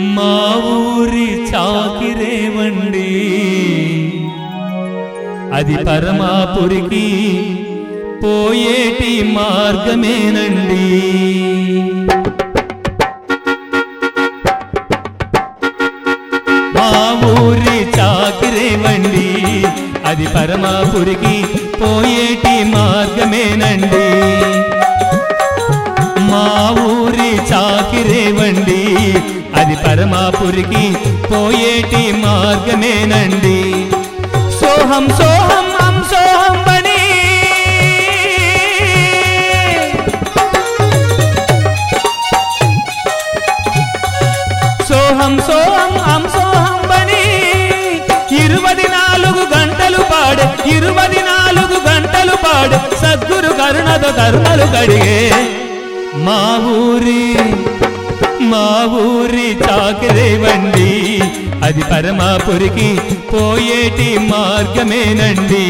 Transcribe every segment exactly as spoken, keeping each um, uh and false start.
మా ఊరి చాకిరేవండి అది పరమాపురికి పోయేటి మార్గమేనండి. మా ఊరి చాకిరేవండి అది పరమాపురికి పోయేటి మార్గమేనండి. మా ఊరి చాకిరేవండి అది పరమాపురికి పోయేటి మార్గమేనండి. సోహం సోహం హం సోహం బని సోహం సోహం హం సోహం బని ఇరవై నాలుగు గంటలు పాడే ఇరవై నాలుగు గంటలు పాడే సద్గురు కరుణతో కరుణలు కడిగే మా ఊరి మా ఊరి చాకిరేవండి అది పరమాపురికి పోయేటి మార్గమేనండి.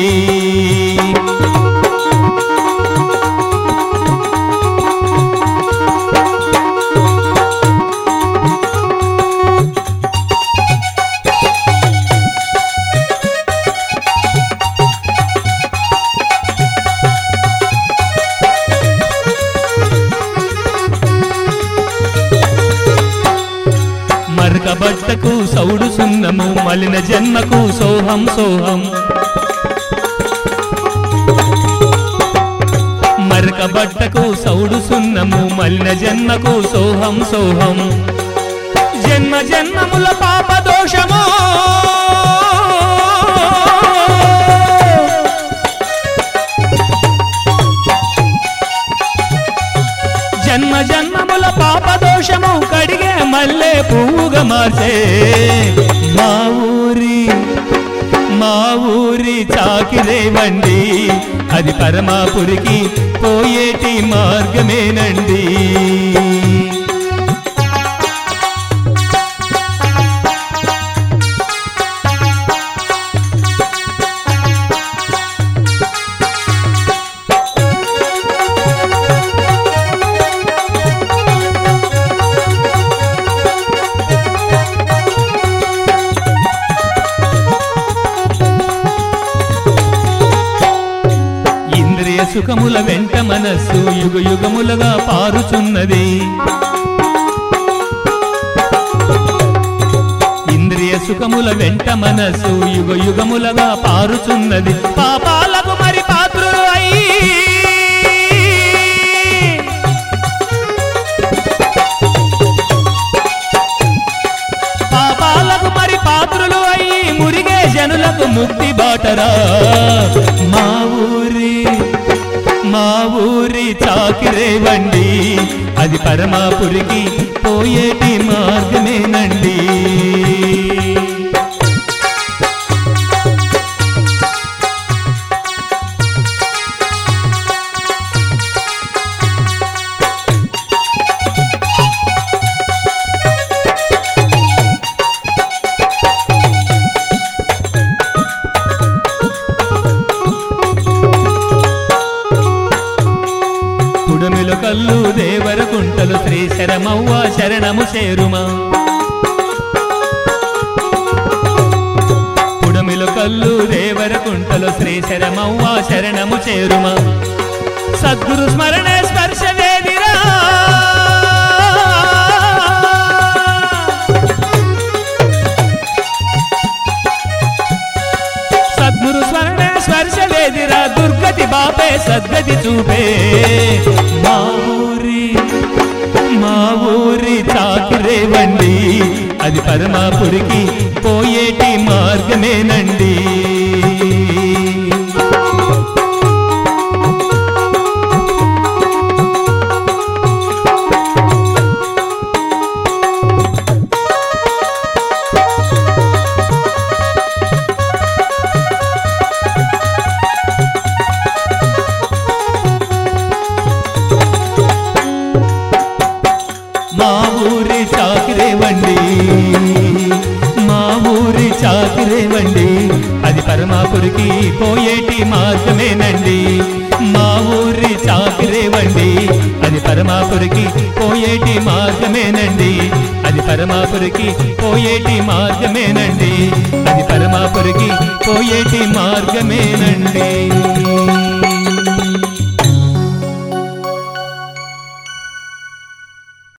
మరక బట్టకు సౌడు సున్నము మలిన జన్మకు సోహం సోహం. మరక బట్టకు సౌడు సున్నము మలిన జన్మకు సోహం సోహం. జన్మ జన్మముల పాప దోషము జన్మ జన్మముల పాప దోషము కడిగే మల్లె పువ్వుగా మార్చే మా ఊరి మా ఊరి చాకిరేవండి అది పరమాపురికి పోయేటి మార్గమేనండి. సుఖముల వెంట మనస్సు యుగ యుగములుగా పారుచున్నది. ఇంద్రియ సుఖముల వెంట మనస్సు యుగ యుగములుగా పారుచున్నది. పాపాలకు మరి పాత్రులు అయి పాపాలకు మరి పాత్రులు అయి మురిగే జనులకు ముక్తి బాటరా మా ఊరి మా ఊరి చాకిరేవండి అది పరమాపురికి పోయేటి మార్గమేనండి. పుడమిలో కల్లు దేవర కుంటలు శ్రీ శరమవ్వ శరణము చేరుమా. పుడమిలో కల్లు దేవర కుంటలు శ్రీ శరమవ్వ శరణము చేరుమా. సద్గురు స్మరణే స్పర్శ వేదిరా సద్గురు స్మరణే స్పర్శ వేదిరా దుర్గతి బాపే సద్గతి చూపే మా ఊరి మా ఊరి చాకిరేవండి అది పరమాపురికి పోయేటి మార్గమేనండి. మా ఊరి చాకిరేవండి మా ఊరి చాకిరేవండి అది పరమాపురికి పోయేటి మార్గమేనండి. మా ఊరి చాకిరేవండి అది పరమాపురికి పోయేటి మార్గమేనండి. అది పరమాపురికి పోయేటి మార్గమేనండి, అది పరమాపురికి పోయేటి మార్గమేనండి.